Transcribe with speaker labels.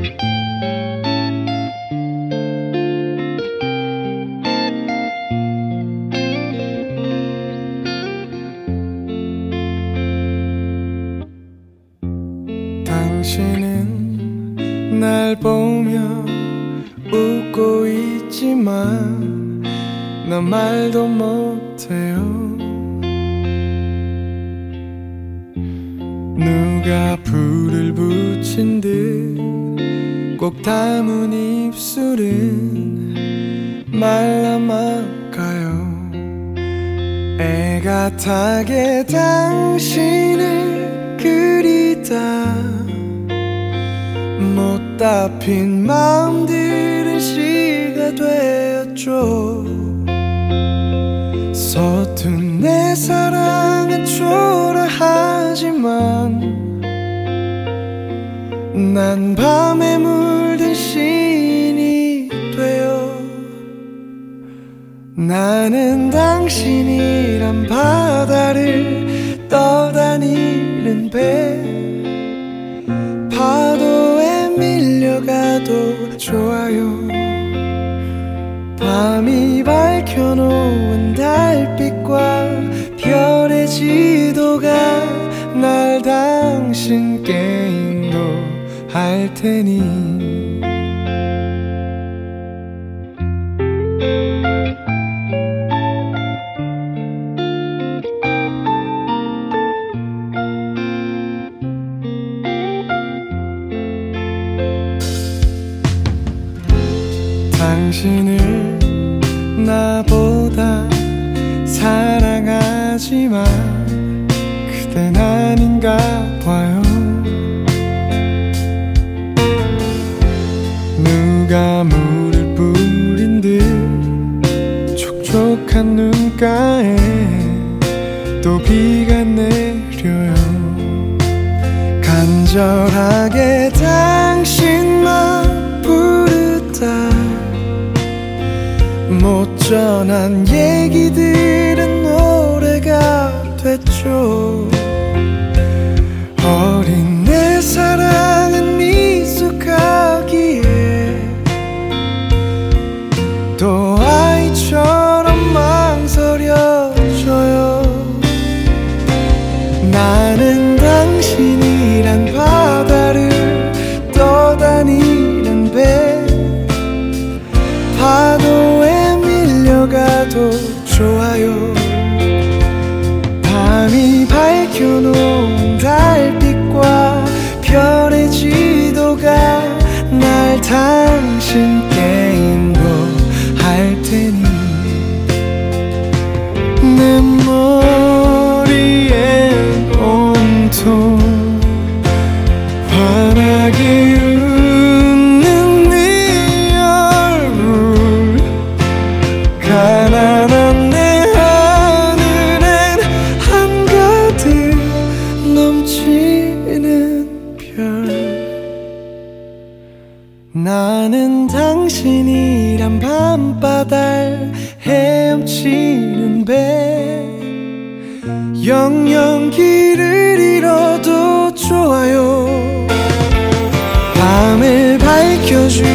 Speaker 1: 당신은 날 보며 웃고 있지만 난 말도 못해요. 누가 불을 붙인 듯 꼭 담은 입술은 말라말까요. 애가 타게 당신을 그리다 못다 핀 마음들은 시가 되었죠. 서툰 내 사랑은 초라하지만 난 밤에 물든 시인이 되어 나는 당신이란 바다를 떠다니는 배 파도에 밀려가도 좋아요. 밤이 밝혀놓은 달빛과 별의 지도가 날 당신께 인도할 테니 당신을 나보다 사랑하지만 그댄 아닌가 봐요. 누가 물을 뿌린 듯 촉촉한 눈가에 또 비가 내려요. 간절하게 당신만 부르다 못 전한 얘기들은 노래가 됐죠. 어린 내 사랑은 미숙하기에 또 아이처럼 망설여져요. 나는 당신이란 바다를 떠다니는 배 파도에 밀려가도 좋아요. 밤이 밝혀놓은 달빛과 별의 지도가 날 당신께 인도할 테니 내 머리엔 온통 환하게 웃는 네 얼굴 가난한 내 하늘엔 한가득 넘치는 별 나는 당신이란 밤바다를 헤엄치는 배 영영 길을 잃어도 좋아요. 밤을 밝혀준